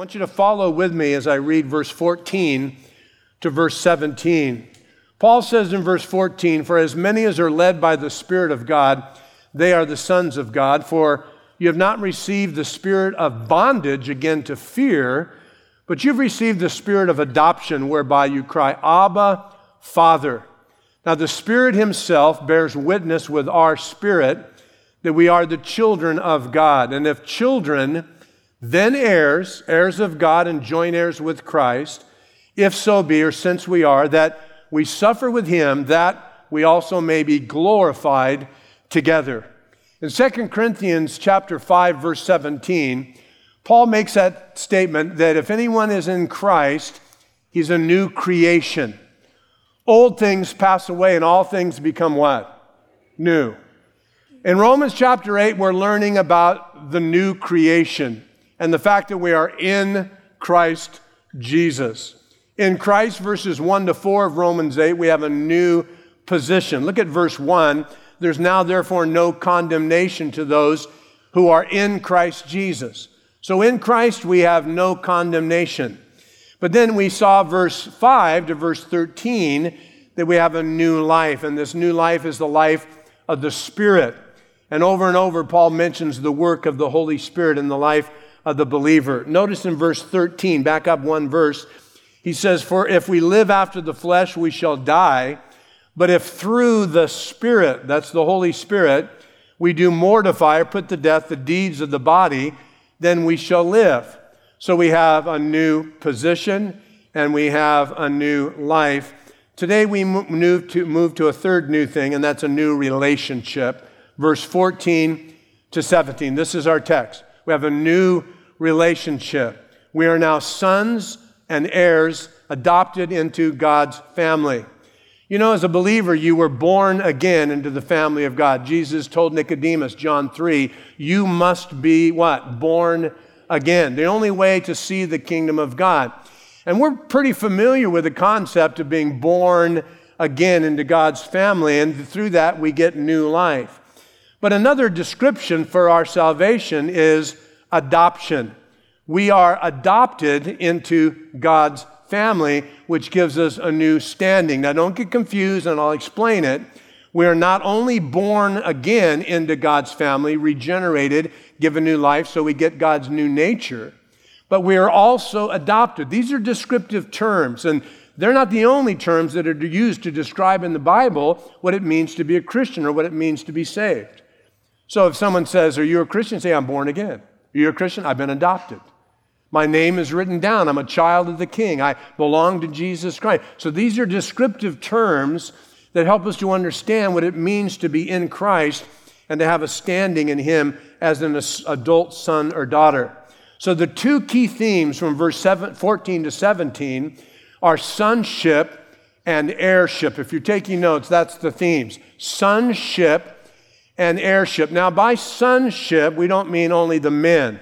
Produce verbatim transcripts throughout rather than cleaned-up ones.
want you to follow with me as I read verse fourteen to verse seventeen. Paul says in verse fourteen, "For as many as are led by the Spirit of God, they are the sons of God. For you have not received the spirit of bondage again to fear, but you've received the spirit of adoption, whereby you cry, Abba, Father. Now the Spirit himself bears witness with our spirit that we are the children of God. And if children, then heirs, heirs of God and joint heirs with Christ, if so be, or since we are, that we suffer with him, that we also may be glorified together." In Second Corinthians chapter five, verse seventeen, Paul makes that statement that if anyone is in Christ, he's a new creation. Old things pass away and all things become what? New. In Romans chapter eight, we're learning about the new creation and the fact that we are in Christ Jesus. In Christ, verses one to four of Romans eight, we have a new position. Look at verse one. "There's now therefore no condemnation to those who are in Christ Jesus." So in Christ we have no condemnation. But then we saw verse five to verse thirteen that we have a new life, and this new life is the life of the Spirit. And over and over Paul mentions the work of the Holy Spirit in the life of the believer. Notice in verse thirteen, back up one verse, he says, "For if we live after the flesh, we shall die. But if through the Spirit," that's the Holy Spirit, "we do mortify or put to death the deeds of the body, then we shall live." So we have a new position and we have a new life. Today we move to, move to a third new thing, and that's a new relationship. Verse fourteen to seventeen. This is our text. We have a new relationship. We are now sons and heirs adopted into God's family. You know, as a believer, you were born again into the family of God. Jesus told Nicodemus, John three, you must be what? Born again. The only way to see the kingdom of God. And we're pretty familiar with the concept of being born again into God's family, and through that we get new life. But another description for our salvation is adoption. We are adopted into God's family, which gives us a new standing. Now, don't get confused, and I'll explain it. We are not only born again into God's family, regenerated, given new life, so we get God's new nature, but we are also adopted. These are descriptive terms, and they're not the only terms that are used to describe in the Bible what it means to be a Christian or what it means to be saved. So if someone says, "Are you a Christian?" Say, "I'm born again." "Are you a Christian?" "I've been adopted. My name is written down. I'm a child of the King. I belong to Jesus Christ." So these are descriptive terms that help us to understand what it means to be in Christ and to have a standing in Him as an adult son or daughter. So the two key themes from verse fourteen to seventeen are sonship and heirship. If you're taking notes, that's the themes. Sonship and heirship. Now, by sonship, we don't mean only the men.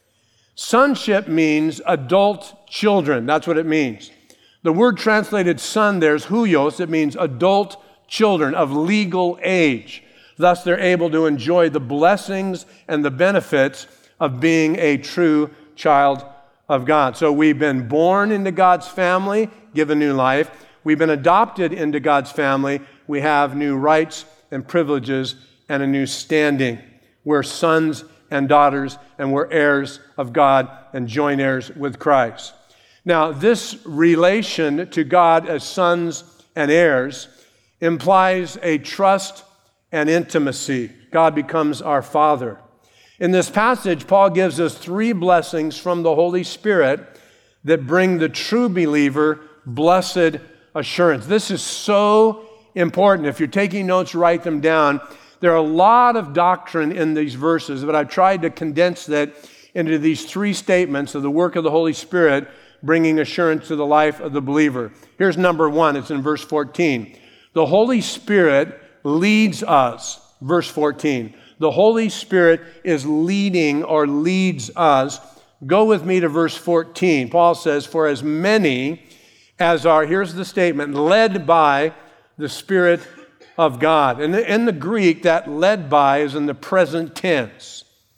Sonship means adult children. That's what it means. The word translated son there is huios. It means adult children of legal age. Thus, they're able to enjoy the blessings and the benefits of being a true child of God. So we've been born into God's family, given new life. We've been adopted into God's family. We have new rights and privileges and a new standing. We're sons and daughters, and we're heirs of God and joint heirs with Christ. Now, this relation to God as sons and heirs implies a trust and intimacy. God becomes our Father. In this passage, Paul gives us three blessings from the Holy Spirit that bring the true believer blessed assurance. This is so important. If you're taking notes, write them down. There are a lot of doctrine in these verses, but I've tried to condense that into these three statements of the work of the Holy Spirit bringing assurance to the life of the believer. Here's number one. It's in verse fourteen. The Holy Spirit leads us. Verse fourteen. The Holy Spirit is leading or leads us. Go with me to verse fourteen. Paul says, "For as many as are," here's the statement, "led by the Spirit of God." And in the Greek, that led by is in the present tense.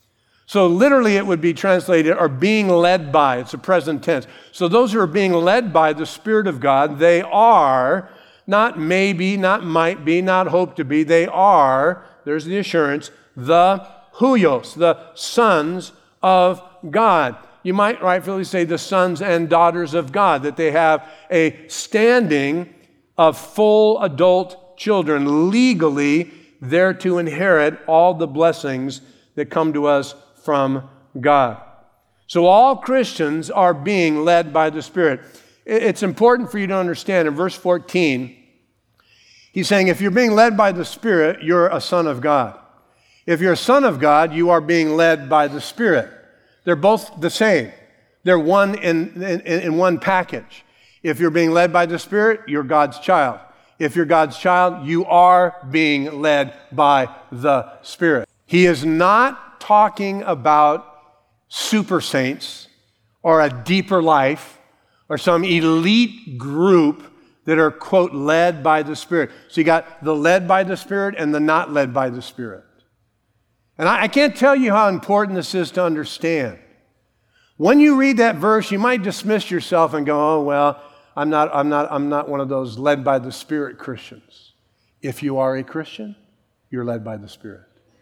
So literally it would be translated, are being led by. It's a present tense. So those who are being led by the Spirit of God, they are, not maybe, not might be, not hope to be, they are, there's the assurance, the huios, the sons of God. You might rightfully say the sons and daughters of God, that they have a standing of full adult children, legally there to inherit all the blessings that come to us from God. So all Christians are being led by the Spirit. It's important for you to understand in verse fourteen, he's saying if you're being led by the Spirit, you're a son of God. If you're a son of God, you are being led by the Spirit. They're both the same. They're one in, in, in one package. If you're being led by the Spirit, you're God's child. If you're God's child, you are being led by the Spirit. He is not talking about super saints or a deeper life or some elite group that are, quote, led by the Spirit. So you got the led by the Spirit and the not led by the Spirit. And I, I can't tell you how important this is to understand. When you read that verse, you might dismiss yourself and go, oh, well, I'm not, I'm not, I'm not one of those led by the Spirit Christians. If you are a Christian, you're led by the Spirit.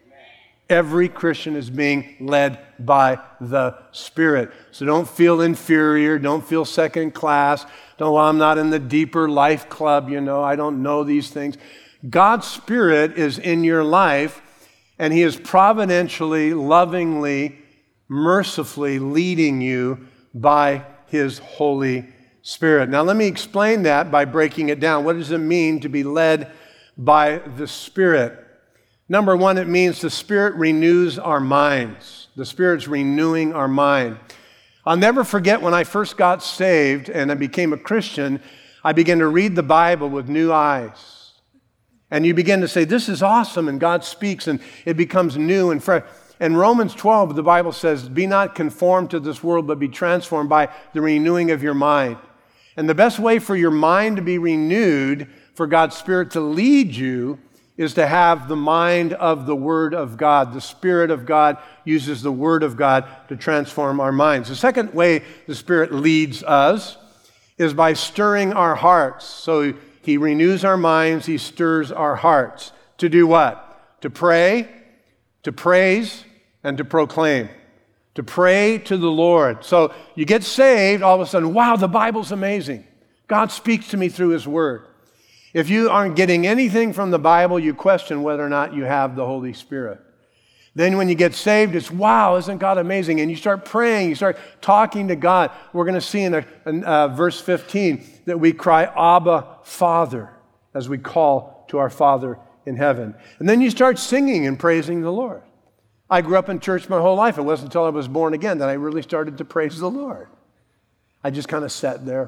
Every Christian is being led by the Spirit. So don't feel inferior. Don't feel second class. Don't, well, I'm not in the deeper life club, you know. I don't know these things. God's Spirit is in your life, and He is providentially, lovingly, mercifully leading you by His Holy Spirit. Now, let me explain that by breaking it down. What does it mean to be led by the Spirit? Number one, it means the Spirit renews our minds. The Spirit's renewing our mind. I'll never forget when I first got saved and I became a Christian, I began to read the Bible with new eyes. And you begin to say, this is awesome, and God speaks, and it becomes new and fresh. In Romans twelve, the Bible says, be not conformed to this world, but be transformed by the renewing of your mind. And the best way for your mind to be renewed, for God's Spirit to lead you, is to have the mind of the Word of God. The Spirit of God uses the Word of God to transform our minds. The second way the Spirit leads us is by stirring our hearts. So He renews our minds, He stirs our hearts. To do what? To pray, to praise, and to proclaim. To pray to the Lord. So you get saved, all of a sudden, wow, the Bible's amazing. God speaks to me through His Word. If you aren't getting anything from the Bible, you question whether or not you have the Holy Spirit. Then when you get saved, it's, wow, isn't God amazing? And you start praying, you start talking to God. We're going to see in, a, in uh, verse fifteen that we cry, Abba, Father, as we call to our Father in heaven. And then you start singing and praising the Lord. I grew up in church my whole life. It wasn't until I was born again that I really started to praise the Lord. I just kind of sat there,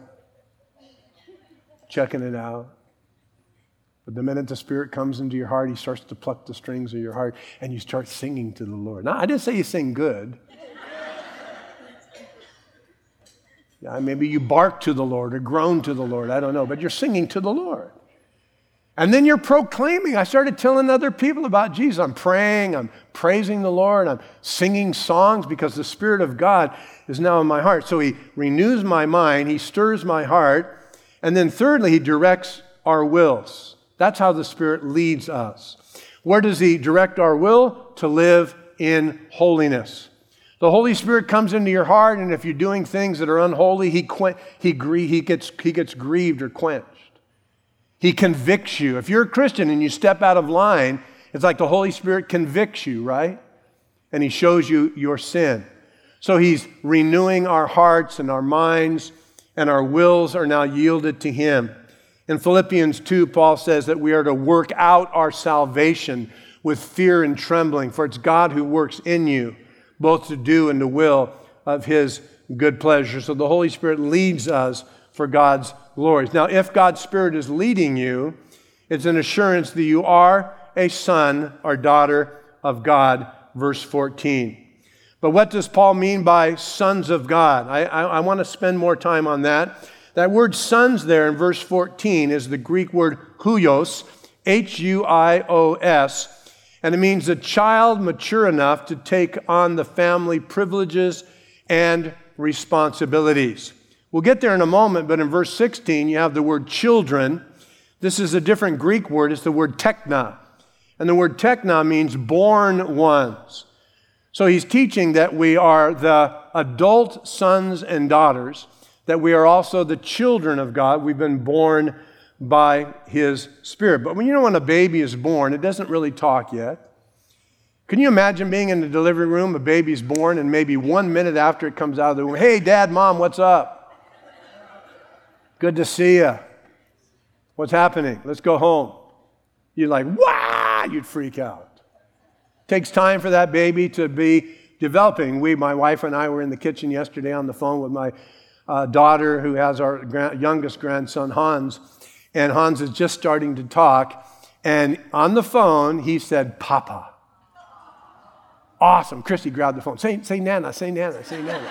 checking it out. But the minute the Spirit comes into your heart, He starts to pluck the strings of your heart, and you start singing to the Lord. Now, I didn't say you sing good. Yeah, maybe you bark to the Lord or groan to the Lord. I don't know, but you're singing to the Lord. And then you're proclaiming. I started telling other people about Jesus. I'm praying, I'm praising the Lord, I'm singing songs because the Spirit of God is now in my heart. So He renews my mind, He stirs my heart, and then thirdly, He directs our wills. That's how the Spirit leads us. Where does He direct our will? To live in holiness. The Holy Spirit comes into your heart, and if you're doing things that are unholy, He qu- he, gr- he, gets, he gets grieved or quenched. He convicts you. If you're a Christian and you step out of line, it's like the Holy Spirit convicts you, right? And He shows you your sin. So He's renewing our hearts and our minds, and our wills are now yielded to Him. In Philippians two, Paul says that we are to work out our salvation with fear and trembling, for it's God who works in you, both to do and to will of His good pleasure. So the Holy Spirit leads us for God's glory. Now, if God's Spirit is leading you, it's an assurance that you are a son or daughter of God, verse fourteen. But what does Paul mean by sons of God? I, I, I want to spend more time on that. That word sons there in verse fourteen is the Greek word huios, H U I O S, And it means a child mature enough to take on the family privileges and responsibilities. We'll get there in a moment, but in verse sixteen, you have the word children. This is a different Greek word. It's the word tekna. And the word tekna means born ones. So he's teaching that we are the adult sons and daughters, that we are also the children of God. We've been born by his Spirit. But when you know when a baby is born, it doesn't really talk yet. Can you imagine being in the delivery room, a baby's born, and maybe one minute after it comes out of the womb, hey, Dad, Mom, what's up? Good to see you. What's happening? Let's go home. You're like, wah! You'd freak out. Takes time for that baby to be developing. We, my wife and I, were in the kitchen yesterday on the phone with my uh, daughter, who has our grand, youngest grandson, Hans. And Hans is just starting to talk. And on the phone, he said, Papa. Awesome. Christy grabbed the phone. Say, say Nana, say Nana, say Nana.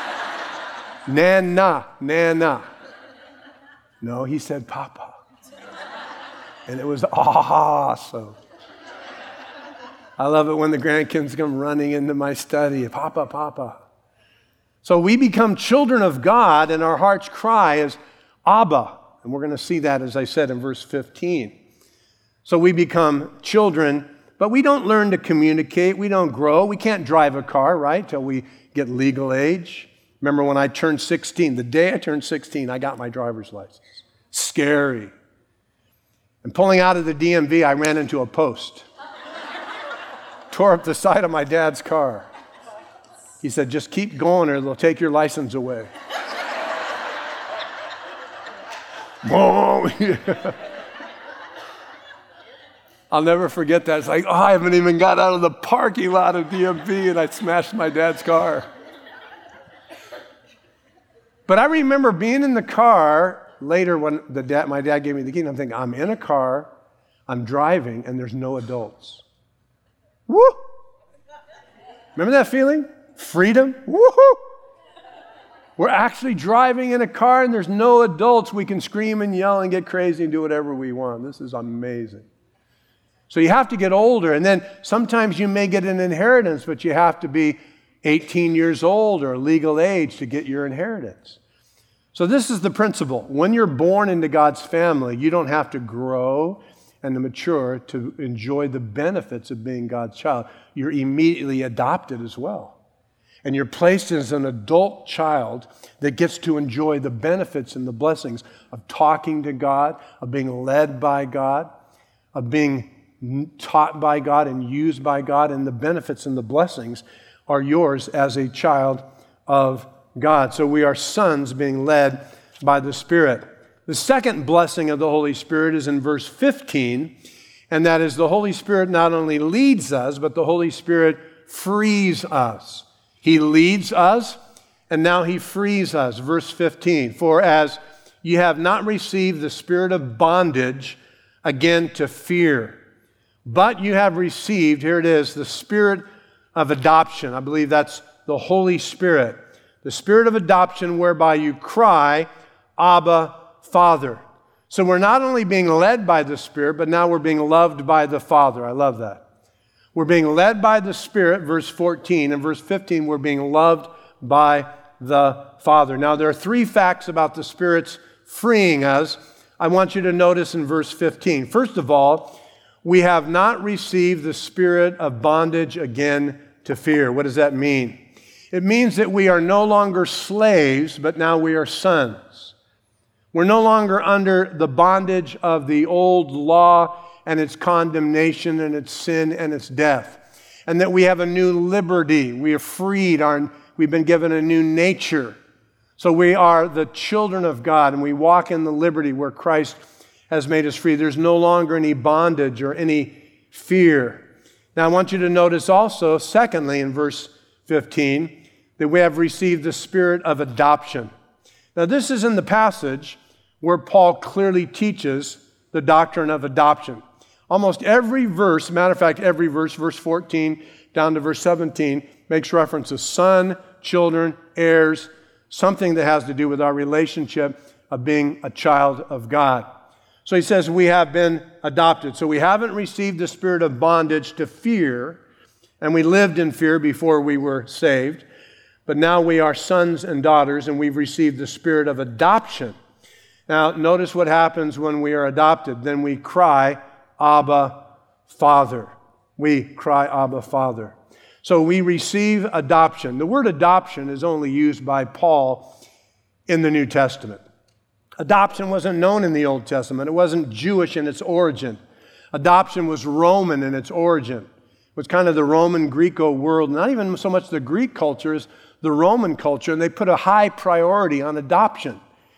Nana, Nana. No, he said Papa. And it was awesome. I love it when the grandkids come running into my study. Papa, Papa. So we become children of God, and our heart's cry is Abba. And we're going to see that, as I said, in verse fifteen. So we become children, but we don't learn to communicate. We don't grow. We can't drive a car, right, till we get legal age. Remember when I turned sixteen, the day I turned sixteen, I got my driver's license. Scary. And pulling out of the D M V, I ran into a post. Tore up the side of my dad's car. He said, just keep going or they'll take your license away. I'll never forget that. It's like, oh, I haven't even got out of the parking lot of D M V and I smashed my dad's car. But I remember being in the car later when the dad, my dad gave me the key, and I'm thinking, I'm in a car, I'm driving, and there's no adults. Woo! Remember that feeling? Freedom? Woo-hoo! We're actually driving in a car, and there's no adults. We can scream and yell and get crazy and do whatever we want. This is amazing. So you have to get older, and then sometimes you may get an inheritance, but you have to be eighteen years old or legal age to get your inheritance. So this is the principle. When you're born into God's family, you don't have to grow and to mature to enjoy the benefits of being God's child. You're immediately adopted as well. And you're placed as an adult child that gets to enjoy the benefits and the blessings of talking to God, of being led by God, of being taught by God and used by God, and the benefits and the blessings are yours as a child of God. So we are sons being led by the Spirit. The second blessing of the Holy Spirit is in verse fifteen, and that is the Holy Spirit not only leads us, but the Holy Spirit frees us. He leads us, and now he frees us. Verse fifteen, for as you have not received the spirit of bondage, again to fear, but you have received, here it is, the spirit of adoption. I believe that's the Holy Spirit. The spirit of adoption whereby you cry, Abba, Father. So we're not only being led by the Spirit, but now we're being loved by the Father. I love that. We're being led by the Spirit, verse fourteen, and verse fifteen, we're being loved by the Father. Now there are three facts about the Spirit's freeing us. I want you to notice in verse fifteen. First of all, we have not received the spirit of bondage again to fear. What does that mean? It means that we are no longer slaves, but now we are sons. We're no longer under the bondage of the old law and its condemnation and its sin and its death. And that we have a new liberty. We are freed. Our, we've been given a new nature. So we are the children of God, and we walk in the liberty where Christ has made us free. There's no longer any bondage or any fear. Now I want you to notice also, secondly, in verse fifteen, that we have received the spirit of adoption. Now this is in the passage where Paul clearly teaches the doctrine of adoption. Almost every verse, matter of fact, every verse, verse fourteen down to verse seventeen, makes reference to son, children, heirs, something that has to do with our relationship of being a child of God. So he says we have been adopted. So we haven't received the spirit of bondage to fear, and we lived in fear before we were saved. But now we are sons and daughters, and we've received the spirit of adoption. Now, notice what happens when we are adopted. Then we cry, Abba, Father. We cry, Abba, Father. So we receive adoption. The word adoption is only used by Paul in the New Testament. Adoption wasn't known in the Old Testament. It wasn't Jewish in its origin. Adoption was Roman in its origin. It was kind of the Roman Greco world, not even so much the Greek culture as the Roman culture, and they put a high priority on adoption.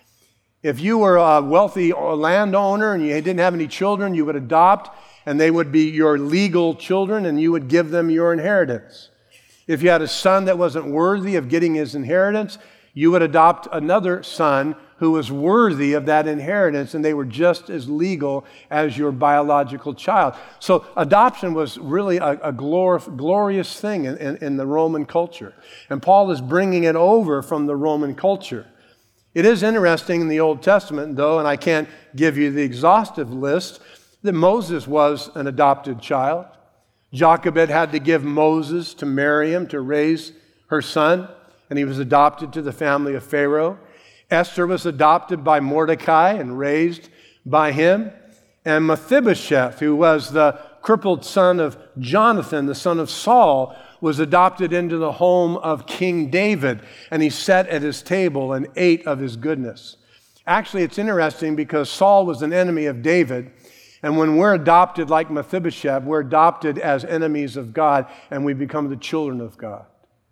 If you were a wealthy landowner and you didn't have any children, you would adopt, and they would be your legal children, and you would give them your inheritance. If you had a son that wasn't worthy of getting his inheritance, you would adopt another son who was worthy of that inheritance, and they were just as legal as your biological child. So adoption was really a, a glor- glorious thing in, in, in the Roman culture. And Paul is bringing it over from the Roman culture. It is interesting in the Old Testament, though, and I can't give you the exhaustive list, that Moses was an adopted child. Jochebed had to give Moses to Miriam to raise her son, and he was adopted to the family of Pharaoh. Esther was adopted by Mordecai and raised by him. And Mephibosheth, who was the crippled son of Jonathan, the son of Saul, was adopted into the home of King David, and he sat at his table and ate of his goodness. Actually, it's interesting because Saul was an enemy of David, and when we're adopted like Mephibosheth, we're adopted as enemies of God, and we become the children of God.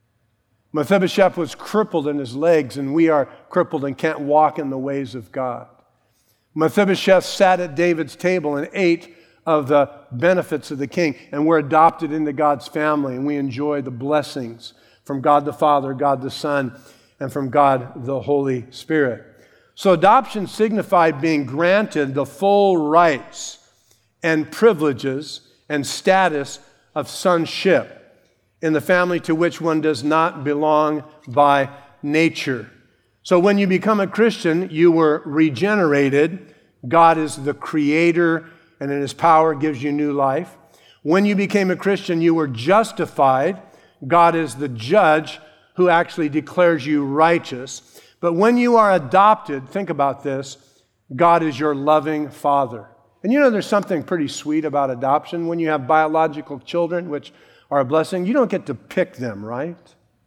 Mephibosheth was crippled in his legs, and we are crippled and can't walk in the ways of God. Mephibosheth sat at David's table and ate of the benefits of the king, and we're adopted into God's family, and we enjoy the blessings from God the Father, God the Son, and from God the Holy Spirit. So adoption signified being granted the full rights and privileges and status of sonship in the family to which one does not belong by nature. So when you become a Christian, you were regenerated. God is the creator, and in his power gives you new life. When you became a Christian, you were justified. God is the judge who actually declares you righteous. But when you are adopted, think about this, God is your loving Father. And you know there's something pretty sweet about adoption. When you have biological children, which are a blessing, you don't get to pick them, right?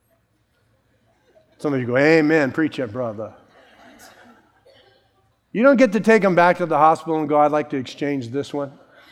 Some of you go, amen, preach it, brother. You don't get to take them back to the hospital and go, I'd like to exchange this one.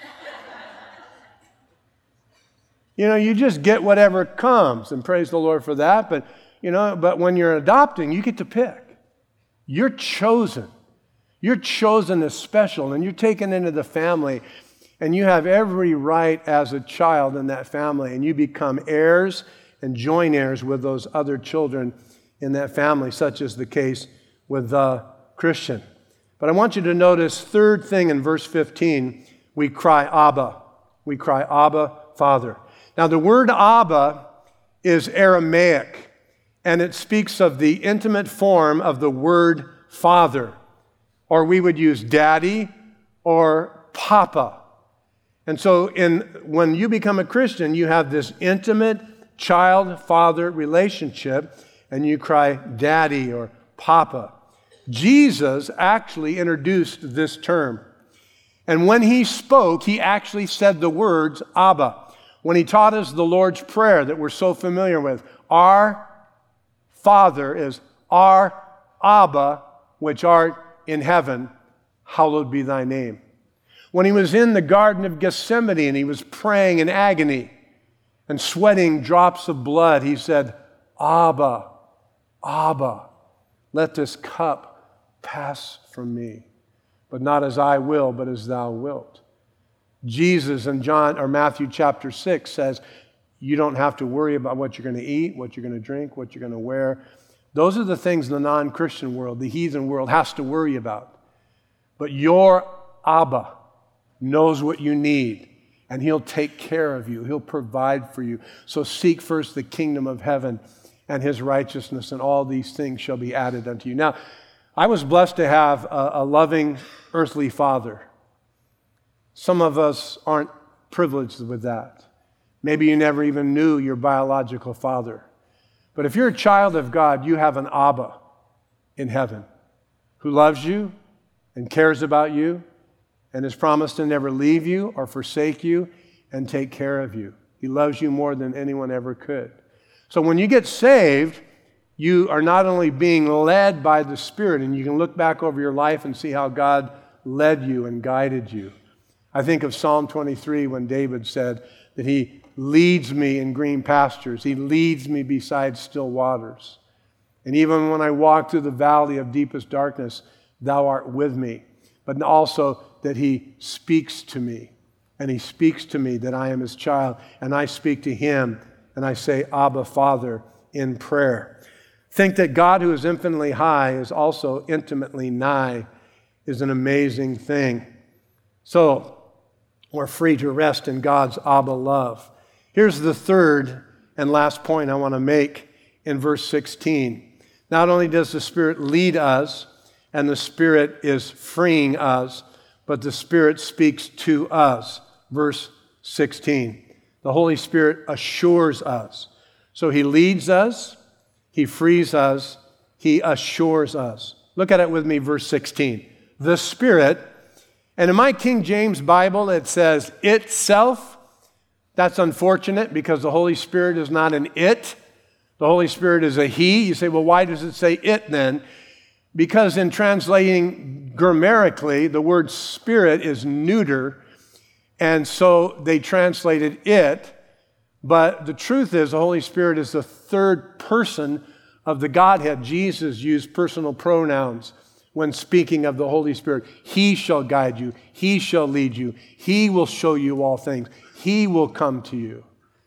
You know, you just get whatever comes, and praise the Lord for that. But, you know, but when you're adopting, you get to pick. You're chosen. You're chosen as special, and you're taken into the family, and you have every right as a child in that family, and you become heirs and joint heirs with those other children in that family, such is the case with the Christian. But I want you to notice, third thing in verse fifteen, we cry Abba. We cry Abba, Father. Now the word Abba is Aramaic, and it speaks of the intimate form of the word Father, or we would use daddy or papa. And so in, when you become a Christian, you have this intimate child-father relationship, and you cry daddy or papa. Jesus actually introduced this term. And when he spoke, he actually said the words Abba. When he taught us the Lord's Prayer that we're so familiar with, our Father is our Abba, which art in heaven, hallowed be thy name. When he was in the Garden of Gethsemane and he was praying in agony and sweating drops of blood, he said, Abba, Abba, let this cup pass from me, but not as I will, but as thou wilt. Jesus in John or Matthew chapter six says, you don't have to worry about what you're going to eat, what you're going to drink, what you're going to wear. Those are the things the non-Christian world, the heathen world, has to worry about. But your Abba knows what you need, and he'll take care of you. He'll provide for you. So seek first the kingdom of heaven and his righteousness, and all these things shall be added unto you. Now, I was blessed to have a, a loving earthly father. Some of us aren't privileged with that. Maybe you never even knew your biological father. But if you're a child of God, you have an Abba in heaven who loves you and cares about you and has promised to never leave you or forsake you and take care of you. He loves you more than anyone ever could. So when you get saved, you are not only being led by the Spirit, and you can look back over your life and see how God led you and guided you. I think of Psalm twenty-three when David said that he leads me in green pastures. He leads me beside still waters. And even when I walk through the valley of deepest darkness, thou art with me. But also that he speaks to me. And he speaks to me that I am his child. And I speak to him and I say, Abba, Father, in prayer. Think that God, who is infinitely high, is also intimately nigh, is an amazing thing. So, we're free to rest in God's Abba love. Here's the third and last point I want to make in verse sixteen. Not only does the Spirit lead us, and the Spirit is freeing us, but the Spirit speaks to us. Verse sixteen. The Holy Spirit assures us. So he leads us, he frees us, he assures us. Look at it with me, verse sixteen. The Spirit, and in my King James Bible it says itself. That's unfortunate because the Holy Spirit is not an it. The Holy Spirit is a he. You say, well, why does it say it then? Because in translating grammatically, the word spirit is neuter, and so they translated it. But the truth is, the Holy Spirit is the third person of the Godhead. Jesus used personal pronouns when speaking of the Holy Spirit. He shall guide you. He shall lead you. He will show you all things. He will come to you.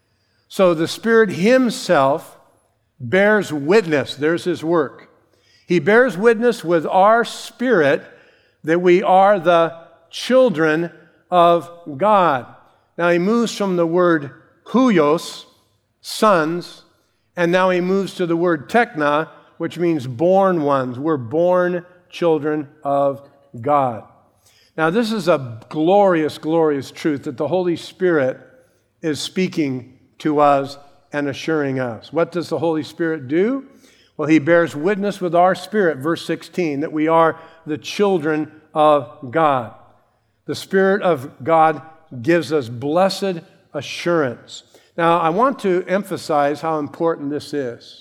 So the Spirit himself bears witness. There's his work. He bears witness with our spirit that we are the children of God. Now he moves from the word huios, sons, and now he moves to the word tekna, which means born ones. We're born children of God. Now this is a glorious, glorious truth that the Holy Spirit is speaking to us and assuring us. What does the Holy Spirit do? Well, he bears witness with our spirit, verse sixteen, that we are the children of God. The Spirit of God gives us blessed assurance. Now, I want to emphasize how important this is.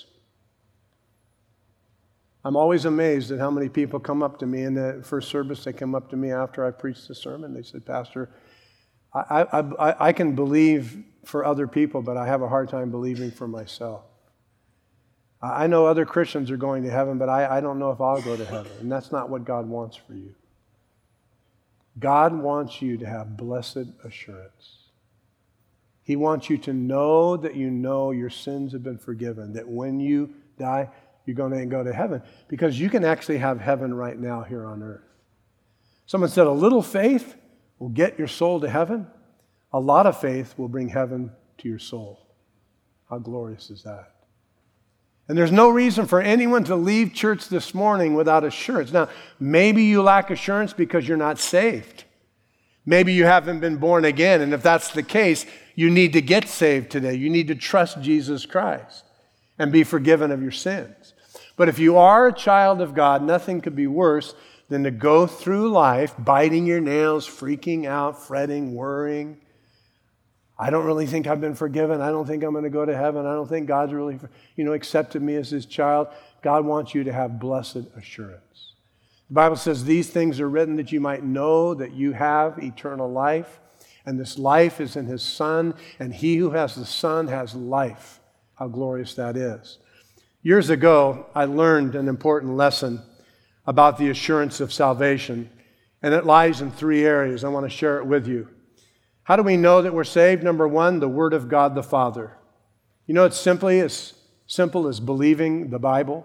I'm always amazed at how many people come up to me in the first service. They come up to me after I preach the sermon. They said, Pastor, I, I, I, I can believe for other people, but I have a hard time believing for myself. I know other Christians are going to heaven, but I, I don't know if I'll go to heaven. And that's not what God wants for you. God wants you to have blessed assurance. He wants you to know that you know your sins have been forgiven, that when you die, you're going to go to heaven, because you can actually have heaven right now here on earth. Someone said a little faith will get your soul to heaven. A lot of faith will bring heaven to your soul. How glorious is that? And there's no reason for anyone to leave church this morning without assurance. Now, maybe you lack assurance because you're not saved. Maybe you haven't been born again, and if that's the case, you need to get saved today. You need to trust Jesus Christ and be forgiven of your sins. But if you are a child of God, nothing could be worse than to go through life biting your nails, freaking out, fretting, worrying. I don't really think I've been forgiven. I don't think I'm going to go to heaven. I don't think God's really, you know, accepted me as his child. God wants you to have blessed assurance. The Bible says these things are written that you might know that you have eternal life, and this life is in his Son, and he who has the Son has life. How glorious that is. Years ago, I learned an important lesson about the assurance of salvation, and it lies in three areas. I want to share it with you. How do we know that we're saved? Number one, the Word of God the Father. You know, it's simply as simple as believing the Bible.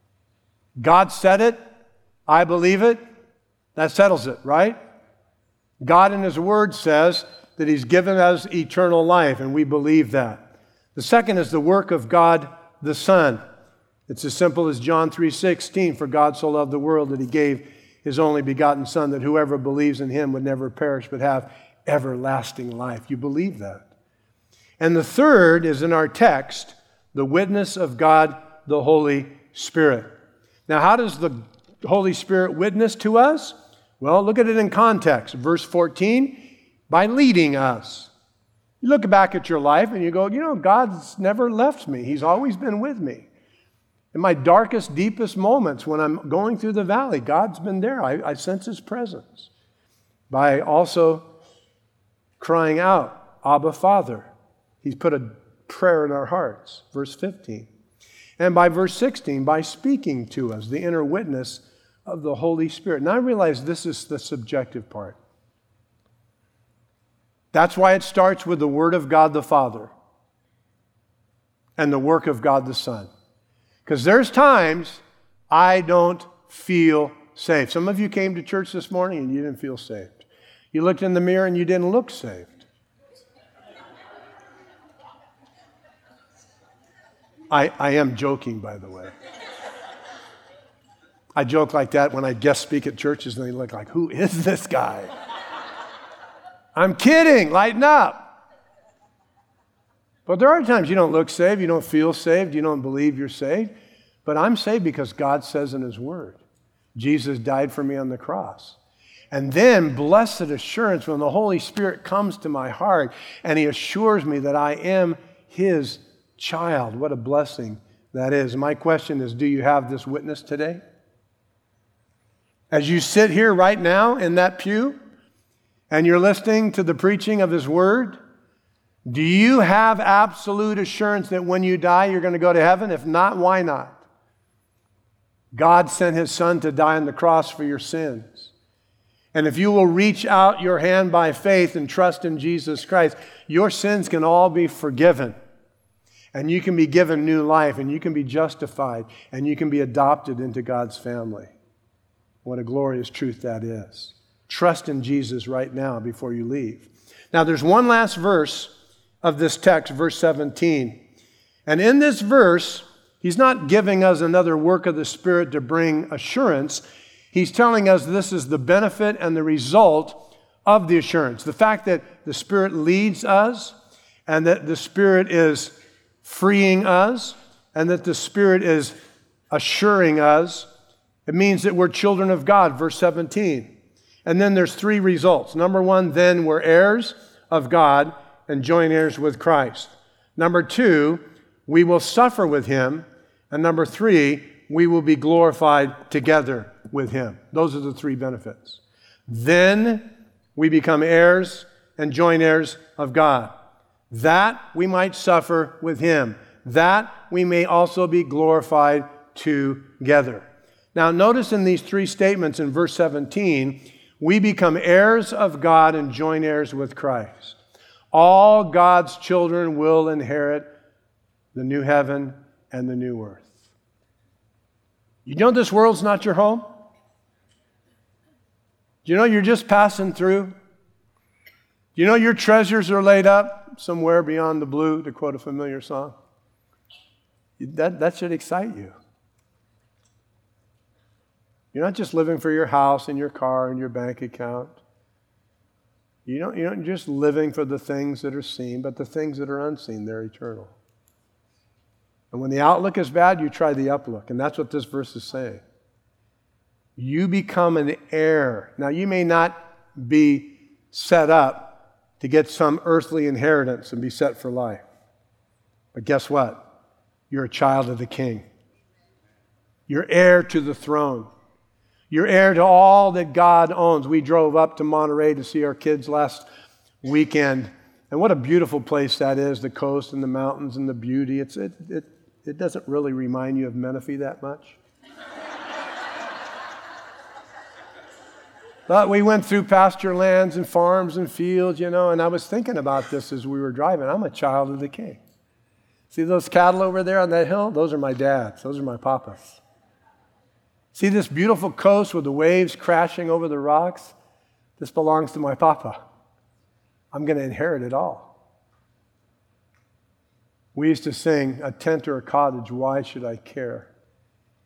God said it. I believe it. That settles it, right? God in his Word says that he's given us eternal life, and we believe that. The second is the work of God the Son. It's as simple as John three sixteen, for God so loved the world that he gave his only begotten Son, that whoever believes in him would never perish but have everlasting life. You believe that? And the third is in our text, the witness of God, the Holy Spirit. Now, how does the Holy Spirit witness to us? Well, look at it in context. Verse fourteen, by leading us. You look back at your life and you go, you know, God's never left me. He's always been with me. In my darkest, deepest moments when I'm going through the valley, God's been there. I, I sense his presence. By also crying out, Abba, Father. He's put a prayer in our hearts. Verse fifteen. And by verse sixteen, by speaking to us, the inner witness of the Holy Spirit. Now I realize this is the subjective part. That's why it starts with the Word of God the Father and the work of God the Son. Because there's times I don't feel safe. Some of you came to church this morning and you didn't feel saved. You looked in the mirror and you didn't look saved. I, I am joking, by the way. I joke like that when I guest speak at churches and they look like, who is this guy? I'm kidding, lighten up. But there are times you don't look saved, you don't feel saved, you don't believe you're saved. But I'm saved because God says in his word, Jesus died for me on the cross. And then, blessed assurance, when the Holy Spirit comes to my heart and he assures me that I am his child. What a blessing that is. My question is, do you have this witness today? As you sit here right now in that pew and you're listening to the preaching of his word, do you have absolute assurance that when you die, you're going to go to heaven? If not, why not? God sent his Son to die on the cross for your sins. And if you will reach out your hand by faith and trust in Jesus Christ, your sins can all be forgiven. And you can be given new life, and you can be justified, and you can be adopted into God's family. What a glorious truth that is. Trust in Jesus right now before you leave. Now, there's one last verse of this text, verse seventeen. And in this verse, he's not giving us another work of the Spirit to bring assurance. He's telling us this is the benefit and the result of the assurance. The fact that the Spirit leads us and that the Spirit is freeing us and that the Spirit is assuring us. It means that we're children of God, verse seventeen. And then there's three results. Number one, then we're heirs of God and joint heirs with Christ. Number two, we will suffer with him. And number three, we will be glorified together with him. Those are the three benefits. Then we become heirs and joint heirs of God. That we might suffer with him. That we may also be glorified together. Now notice in these three statements in verse seventeen, we become heirs of God and joint heirs with Christ. All God's children will inherit the new heaven and the new earth. You know this world's not your home? Do you know you're just passing through? Do you know your treasures are laid up somewhere beyond the blue, to quote a familiar song? That, that should excite you. You're not just living for your house and your car and your bank account. You don't, you're not just living for the things that are seen, but the things that are unseen, they're eternal. And when the outlook is bad, you try the uplook. And that's what this verse is saying. You become an heir. Now, you may not be set up to get some earthly inheritance and be set for life. But guess what? You're a child of the King. You're heir to the throne. You're heir to all that God owns. We drove up to Monterey to see our kids last weekend. And what a beautiful place that is, the coast and the mountains and the beauty. It's, it, it, it doesn't really remind you of Menifee that much. But we went through pasture lands and farms and fields, you know, and I was thinking about this as we were driving. I'm a child of the King. See those cattle over there on that hill? Those are my dad's. Those are my papa's. See this beautiful coast with the waves crashing over the rocks? This belongs to my papa. I'm going to inherit it all. We used to sing, a tent or a cottage, why should I care?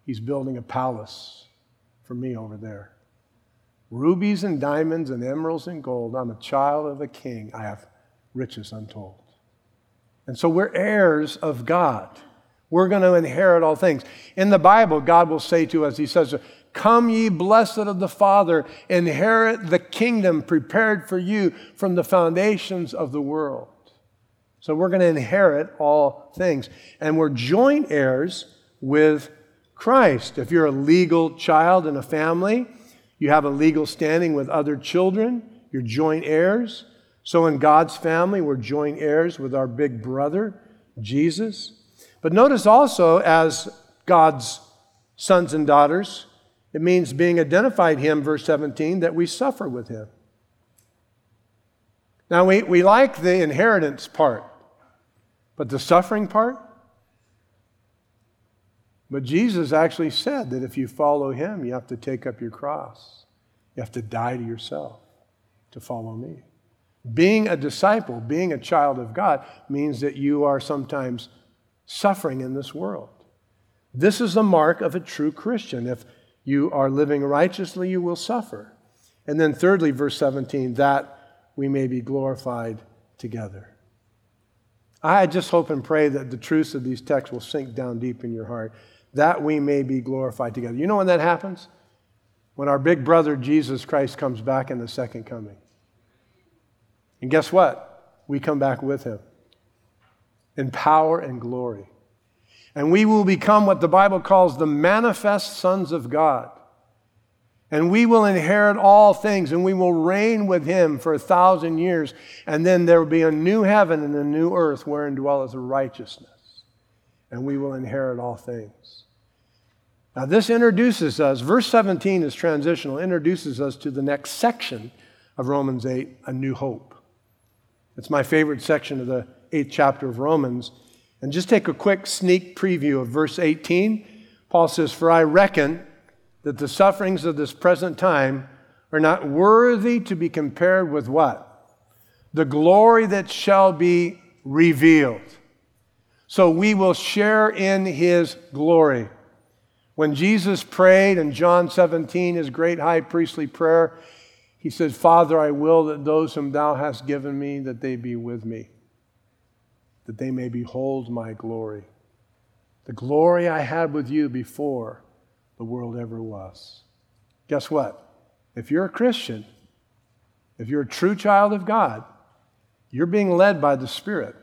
He's building a palace for me over there. Rubies and diamonds and emeralds and gold. I'm a child of a king. I have riches untold. And so we're heirs of God. We're going to inherit all things. In the Bible, God will say to us, he says, come ye blessed of the Father, inherit the kingdom prepared for you from the foundations of the world. So we're going to inherit all things. And we're joint heirs with Christ. If you're a legal child in a family, you have a legal standing with other children, you're joint heirs. So in God's family, we're joint heirs with our big brother, Jesus. But notice also, as God's sons and daughters, it means being identified him, verse seventeen, that we suffer with him. Now, we, we like the inheritance part, but the suffering part? But Jesus actually said that if you follow him, you have to take up your cross. You have to die to yourself to follow me. Being a disciple, being a child of God, means that you are sometimes suffering in this world. This is the mark of a true Christian. If you are living righteously, you will suffer. And then thirdly, verse seventeen, that we may be glorified together. I just hope and pray that the truths of these texts will sink down deep in your heart, that we may be glorified together. You know when that happens? When our big brother, Jesus Christ, comes back in the second coming. And guess what? We come back with him in power and glory. And we will become what the Bible calls the manifest sons of God. And we will inherit all things, and we will reign with him for a thousand years. And then there will be a new heaven and a new earth wherein dwelleth righteousness. And we will inherit all things. Now this introduces us, verse seventeen is transitional, introduces us to the next section of Romans eight, a new hope. It's my favorite section of the eighth chapter of Romans. And just take a quick sneak preview of verse eighteen. Paul says, for I reckon that the sufferings of this present time are not worthy to be compared with what? The glory that shall be revealed. So we will share in his glory. When Jesus prayed in John seventeen, his great high priestly prayer, he said, Father, I will that those whom thou hast given me, that they be with me, that they may behold my glory. The glory I had with you before the world ever was. Guess what? If you're a Christian, if you're a true child of God, you're being led by the Spirit.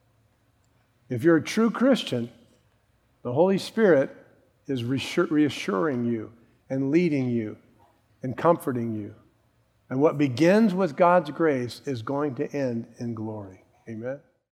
If you're a true Christian, the Holy Spirit is reassuring you and leading you and comforting you. And what begins with God's grace is going to end in glory. Amen.